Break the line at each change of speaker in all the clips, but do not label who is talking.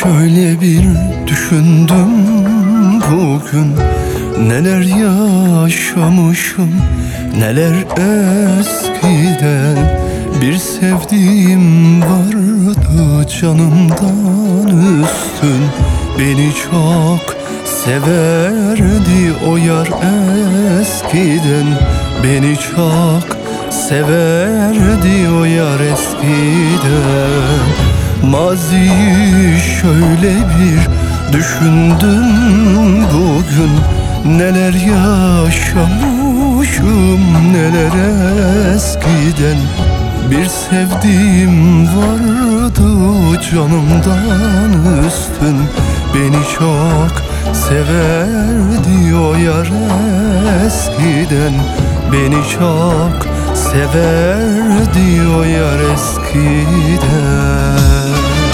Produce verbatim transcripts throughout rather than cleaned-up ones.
şöyle bir düşündüm bugün, neler yaşamışım, neler eskiden. Bir sevdiğim vardı canımdan üstün, beni çok severdi o yar eskiden. Beni çok severdi o yar eskiden. Maziyi şöyle bir düşündüm bugün, neler yaşamışım, neler eskiden. Bir sevdiğim vardı canımdan üstün, beni çok severdi o yar eskiden. Beni çok severdi o yar eskiden.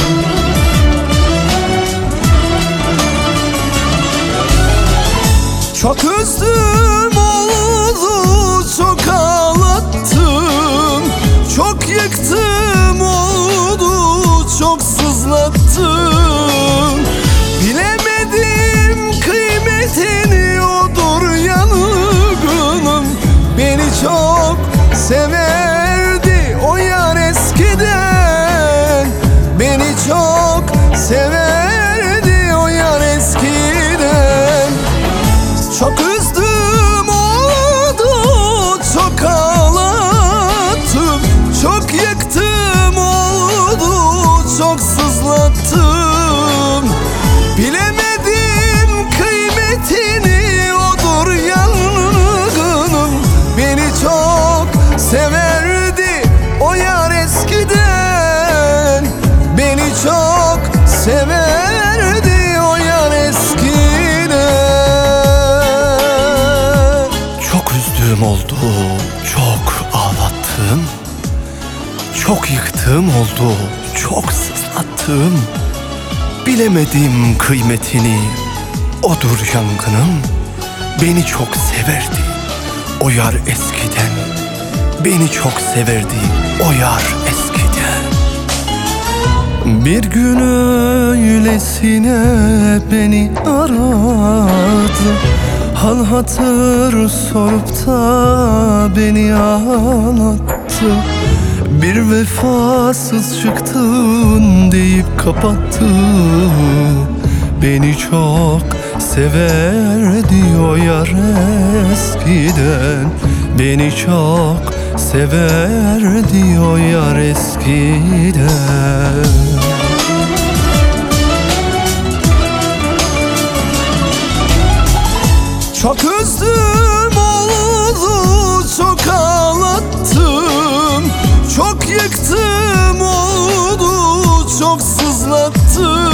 Çok üzdüm oldu, çok ağlattım, çok yıktım oldu, çok sızlattım. Bilemedim kıymetini, odur yanığım. Beni çok severdi o yar eskiden. Beni çok severdi o yar eskiden. Çok üzdüm oldu, çok ağlattım, çok yıktım oldu, çok sızlattım. Bilemedim kıymetini, odur yangınım. Beni çok severdi o yar eskiden. Beni çok severdi o yar eskiden. Çok üzdüğüm oldu, çok ağlattım, çok yıktığım oldu, çok sızlattım. Bilemedim kıymetini, odur yangınım. Beni çok severdi o yar eskiden. Beni çok severdi o yar eskiden. Bir gün öylesine beni aradı, hal hatır sorup da beni ağlattı. Bir vefasız çıktın deyip kapattı. Beni çok severdi o yar eskiden. Beni çok severdi o yar eskiden. Çok üzdüm oldu, çok ağlattım, çok yıktım oldu, çok sızlattım.